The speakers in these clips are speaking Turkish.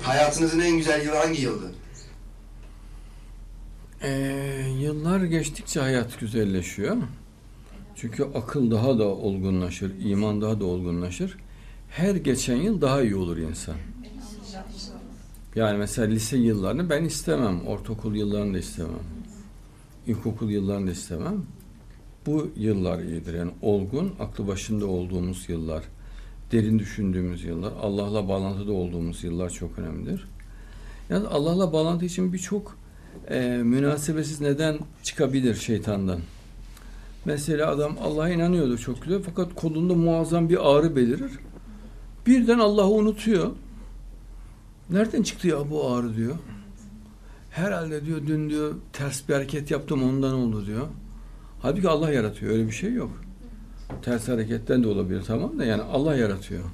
Hayatınızın en güzel yılı hangi yıldı? Yıllar geçtikçe hayat güzelleşiyor. Çünkü akıl daha da olgunlaşır, iman daha da olgunlaşır. Her geçen yıl daha iyi olur insan. Yani mesela lise yıllarını ben istemem, ortaokul yıllarını da istemem, ilkokul yıllarını da istemem. Bu yıllar iyidir. Yani olgun, aklı başında olduğumuz yıllar, derin düşündüğümüz yıllar, Allah'la bağlantıda olduğumuz yıllar çok önemlidir. Yani Allah'la bağlantı için birçok münasebetsiz neden çıkabilir şeytandan. Mesela adam Allah'a inanıyordu çok güzel fakat kolunda muazzam bir ağrı belirir. Birden Allah'ı unutuyor. Nereden çıktı ya bu ağrı diyor. Herhalde diyor dün diyor ters bir hareket yaptım ondan oldu diyor. Halbuki Allah yaratıyor. Öyle bir şey yok. Ters hareketten de olabilir tamam da yani Allah yaratıyor.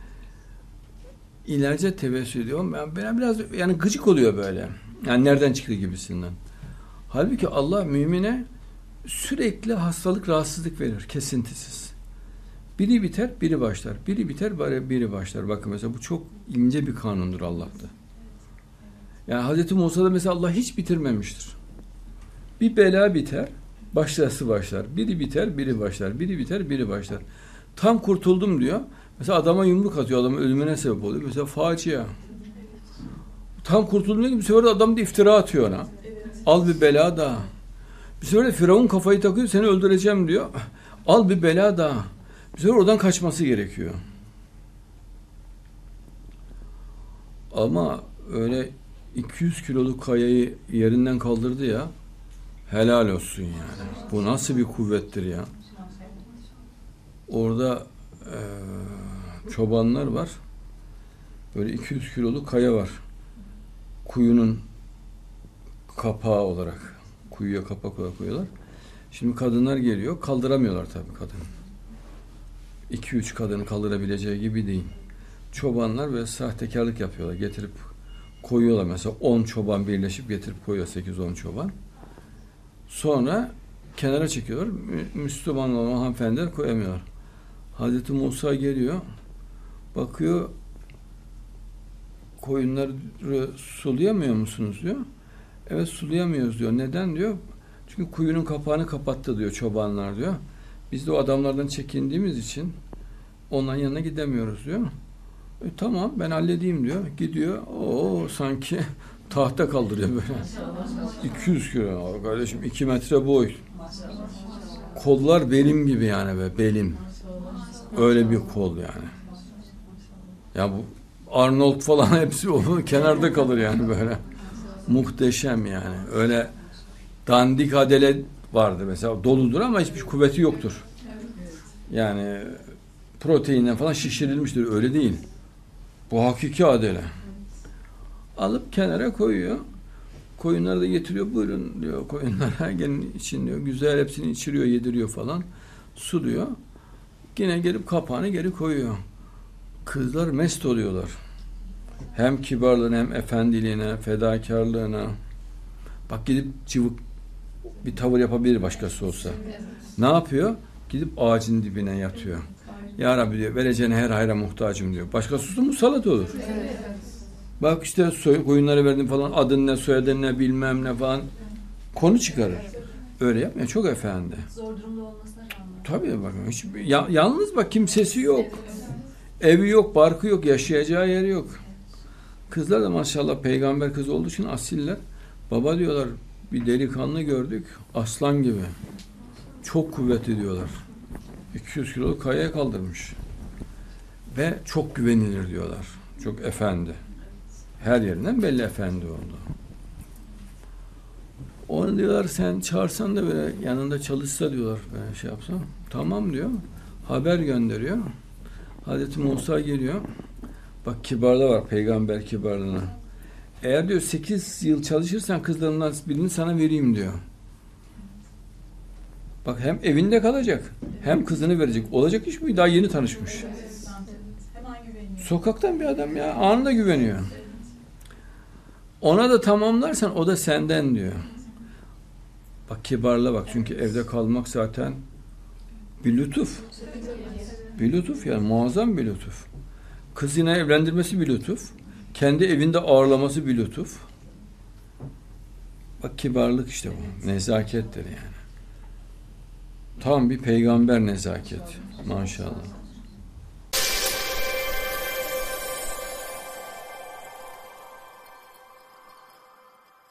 İlerce tevessül ediyor. Ben biraz yani gıcık oluyor böyle. Yani nereden çıktı gibisinden. Halbuki Allah mümine sürekli hastalık, rahatsızlık verir kesintisiz. Biri biter, biri başlar. Biri biter, biri başlar. Bakın mesela bu çok ince bir kanundur Allah'ta. Yani Hz. Musa'da mesela Allah hiç bitirmemiştir. Bir bela biter, başkası başlar. Biri biter, biri başlar. Biri biter, biri başlar. Tam kurtuldum diyor. Mesela adama yumruk atıyor, adamın ölümüne sebep oluyor. Mesela facia. Tam kurtuldum diyor ki bir sefer de adam da iftira atıyor ona. Al bir bela daha. Bir sefer de Firavun kafayı takıyor, seni öldüreceğim diyor. Al bir bela daha. Bir sefer oradan kaçması gerekiyor. Ama öyle 200 kiloluk kayayı yerinden kaldırdı ya, helal olsun yani. Bu nasıl bir kuvvettir ya. Orada çobanlar var. Böyle 200 kiloluk kaya var. Kuyunun kapağı olarak. Kuyuya kapak olarak koyuyorlar. Şimdi kadınlar geliyor. Kaldıramıyorlar tabii kadını. 2-3 kadını kaldırabileceği gibi değil. Çobanlar ve sahtekarlık yapıyorlar. Getirip koyuyorlar. Mesela 10 çoban birleşip getirip koyuyor. 8-10 çoban. Sonra kenara çekiyorlar. Müslüman olan hanımefendiler koyamıyorlar. Hazreti Musa geliyor. Bakıyor, koyunları sulayamıyor musunuz diyor. Evet sulayamıyoruz diyor. Neden diyor. Çünkü kuyunun kapağını kapattı diyor çobanlar diyor. Biz de o adamlardan çekindiğimiz için onların yanına gidemiyoruz diyor. Tamam ben halledeyim diyor. Gidiyor. O sanki tahta kaldırıyor böyle. 200 kilo kardeşim 2 metre boy. Kollar belim gibi yani be belim. Öyle bir kol yani. Ya bu Arnold falan hepsi o kenarda kalır yani böyle. Muhteşem yani. Öyle dandik adele vardır mesela. Doludur ama hiçbir kuvveti yoktur. Yani proteinle falan şişirilmiştir. Öyle değil. Bu hakiki adele. Alıp kenara koyuyor. Koyunları da getiriyor. Buyurun diyor koyunlara. Gelin için diyor. Güzel hepsini içiriyor, yediriyor falan. Suluyor. Yine gelip kapağını geri koyuyor. Kızlar mest oluyorlar. Hem kibarlığına hem efendiliğine, fedakarlığına. Bak gidip cıvık bir tavır yapabilir başkası olsa. Ne yapıyor? Gidip ağacın dibine yatıyor. Ya Rabbi diyor, vereceğine her hayra muhtacım diyor. Başkası olsa musallat olur. Bak işte koyunları verdim falan, adın ne, soyadın ne, bilmem ne falan. Konu çıkarır. Öyle yapmıyor. Çok efendi. Zor durumda olmasına rağmen. Tabii bakın. Hiç, yalnız bak kimsesi yok. Evi yok, barkı yok, yaşayacağı yeri yok. Kızlar da maşallah peygamber kızı olduğu için asiller. Baba diyorlar bir delikanlı gördük. Aslan gibi. Çok kuvvetli diyorlar. 200 kiloluk kayaya kaldırmış. Ve çok güvenilir diyorlar. Çok efendi. Her yerinden belli efendi oldu. Onu diyorlar sen çağırsan da böyle yanında çalışsa diyorlar. Ben şey yapsam. Tamam diyor. Haber gönderiyor. Hazreti Musa geliyor. Bak kibarlığa var. Peygamber kibarlığına. Eğer diyor 8 yıl çalışırsan kızlarından birini sana vereyim diyor. Bak hem evinde kalacak hem kızını verecek. Olacak iş mi? Daha yeni tanışmış. Sokaktan bir adam ya. Anında güveniyor. Ona da tamamlarsan o da senden diyor. Bak kibarlığa bak. Çünkü evde kalmak zaten bir lütuf. Bir lütuf yani muazzam bir lütuf. Kızına evlendirmesi bir lütuf. Kendi evinde ağırlaması bir lütuf. Bak kibarlık işte bu. Nezakettir yani. Tam bir peygamber nezaketi. Maşallah.